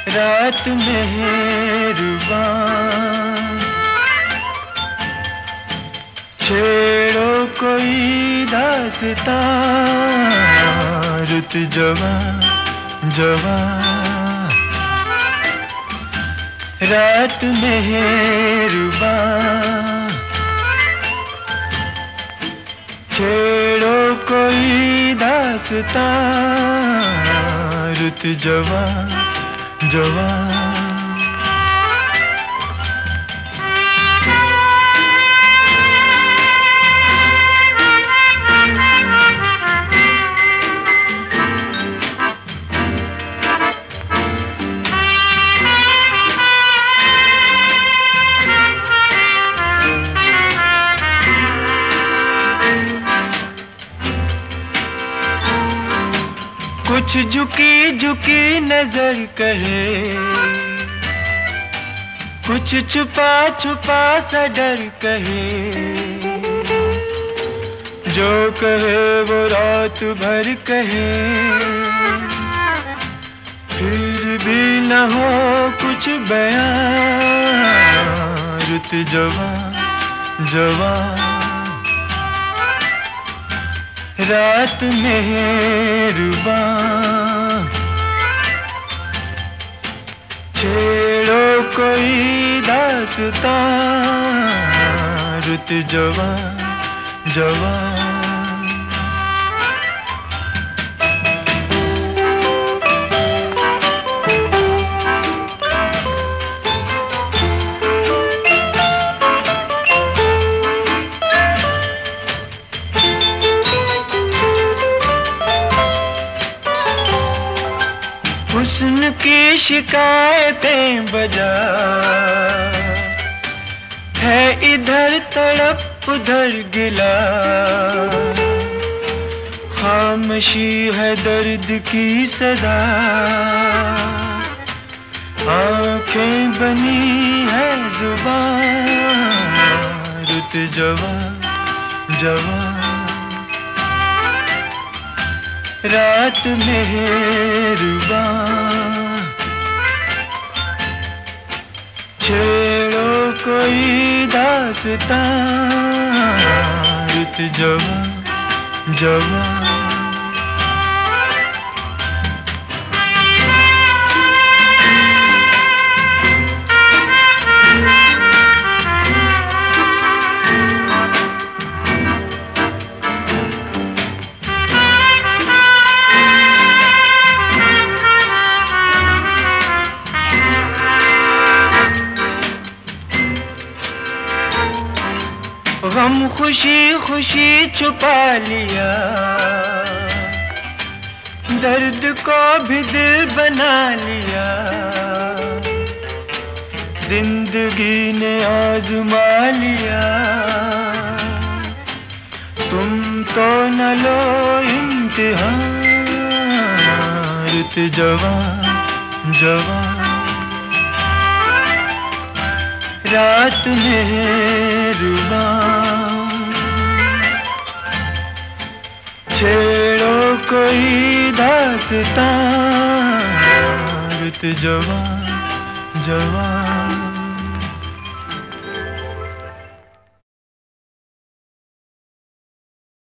रात मेहरुबान, छेड़ो कोई दास्तां, रुत जवां जवां। रात मेहरुबान, छेड़ो कोई दास्तां, रुत जवां जवां। कुछ झुकी झुकी नजर कहे, कुछ छुपा छुपा सा डर कहे। जो कहे वो रात भर कहे, फिर भी न हो कुछ बयां, रुत जवां जवां। रात मेहरुबान, छेड़ो कोई दास्तां, रुत जवां जवां। हुस्न की शिकायतें बजा है, इधर तड़प उधर गिला। खामोशी है दर्द की सदा, आंखें बनी है जुबान, रुत जवां जवां। रात मेहरुबान, छेड़ो कोई दास्तां, रुत जवां जवां। गम खुशी खुशी छुपा लिया, दर्द को भी दिल बना लिया। जिंदगी ने आजमा लिया, तुम तो न लो इम्तिहान, रुत जवां जवां। रात मेहरुबान, छेड़ो कोई दास्तां, रुत जवां जवां।